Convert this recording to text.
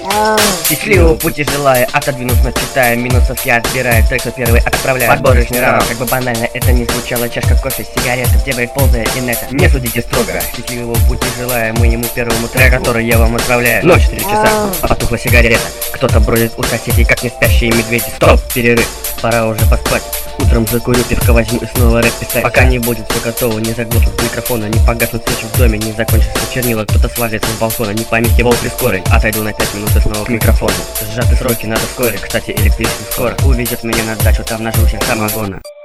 Счастливого пути желаю, отодвинув, читая, минусов я отбираю, трек что первый отправляю. Подборочный раунд, как бы банально это не звучало, чашка кофе, сигарета, где вы ползая инета. Не судите строго, счастливого пути желаю моему первому треку, который я вам отправляю. Ночь, 3 часа, потухла сигарета, кто-то бродит у соседей, как не спящие медведи. Стоп, перерыв, пора уже поспать. Утром закурю, пивка возьму и снова рэп писать. Пока не будет все готово, не заглохнут микрофона, не погаснут свечи в доме, не закончится чернила, кто-то свалится с балкона, не помехи волки скорый. Отойду на 5 минут и снова к микрофону. Сжаты сроки, надо вскоре, кстати, электричество скоро увезет меня на дачу, там нажрусь я самогона.